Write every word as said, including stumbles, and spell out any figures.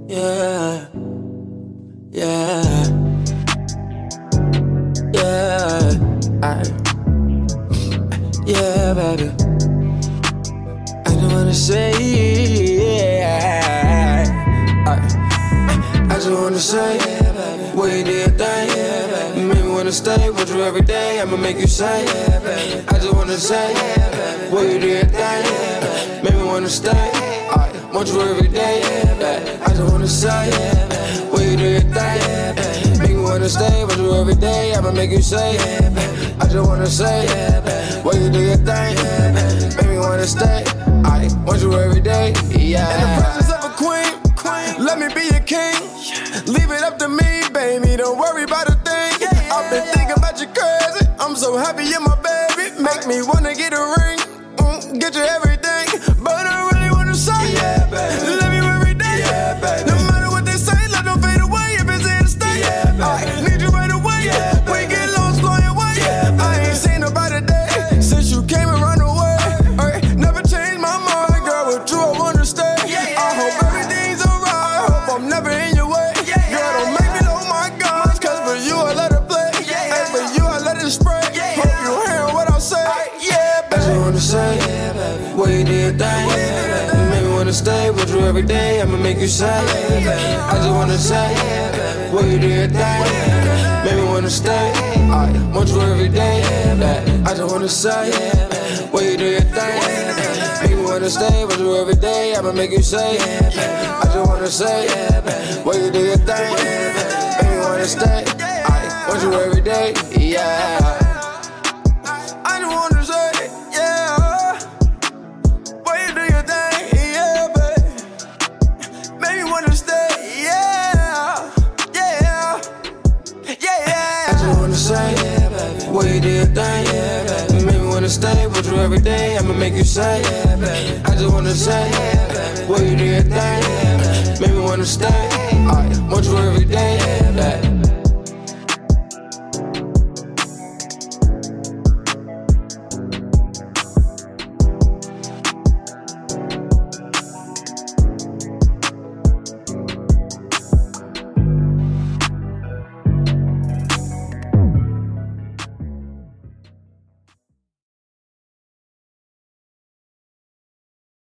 Yeah, yeah, yeah, I, yeah, baby. I don't wanna say, yeah, I, I just wanna say, yeah, baby. What you did, thing, yeah, baby. Make me wanna stay with you every day. I'ma make you say, yeah, baby. I just wanna say, yeah, baby. What you did, thing, yeah, baby. Make me wanna stay. I want you every day, yeah, baby. I just wanna say, yeah, baby. What you do your thing, yeah, baby. Make me wanna stay with you every day. I'ma make you say, yeah, baby. I just wanna say, yeah, baby. What you do your thing, yeah, baby. Make me wanna stay. I want you every day, yeah. In the presence of a queen, queen, let me be your king. Leave it up to me, baby. Don't worry about a thing. I've been thinking about you crazy. I'm so happy you're my baby. Make me wanna get a ring, mm, get you everything. But I really wanna say, yeah, baby. Love you every day, yeah, baby. No matter what they say, let them fade away if it's in the state. Yeah, baby. I need you right away. Yeah, we get lost on your way. Yeah, I ain't seen nobody day since you came and run away. Ay, never changed my mind, girl. With you, I wanna stay. Yeah, yeah, I hope everything's alright. Hope I'm never in your way. Yeah, yeah, girl, don't make me load my guns, cause for you I let it play. Yeah, yeah. Ay, for you I let it spray. Yeah, hope yeah. you hearing what I say. Ay, yeah, I just baby. wanna say, yeah, baby. What you did, thing, yeah, baby. You make me wanna stay with you every day. I'ma make you say, yeah, baby. I just wanna say, yeah, baby. What you did, thing, yeah, baby. Make me wanna stay. I want you every day, yeah, baby. I just wanna say, yeah, baby. What you do your thing, yeah, baby. Make me wanna stay with you every day. I'ma make you say, yeah, baby. I just wanna say, yeah, baby. What you do your thing, yeah, baby. Make me wanna stay. I want you every day, yeah. I just wanna say, yeah. Boy, you do your thing, yeah, babe. Make me wanna stay, yeah. Yeah. Yeah, yeah. I just wanna say, yeah, baby. What you do your thing, yeah, baby. Make me wanna stay with you every day. I'ma make you say, yeah, baby. I just wanna say, yeah, baby. What you do your thing, yeah, baby. Make me wanna stay. I want you every day, yeah, baby.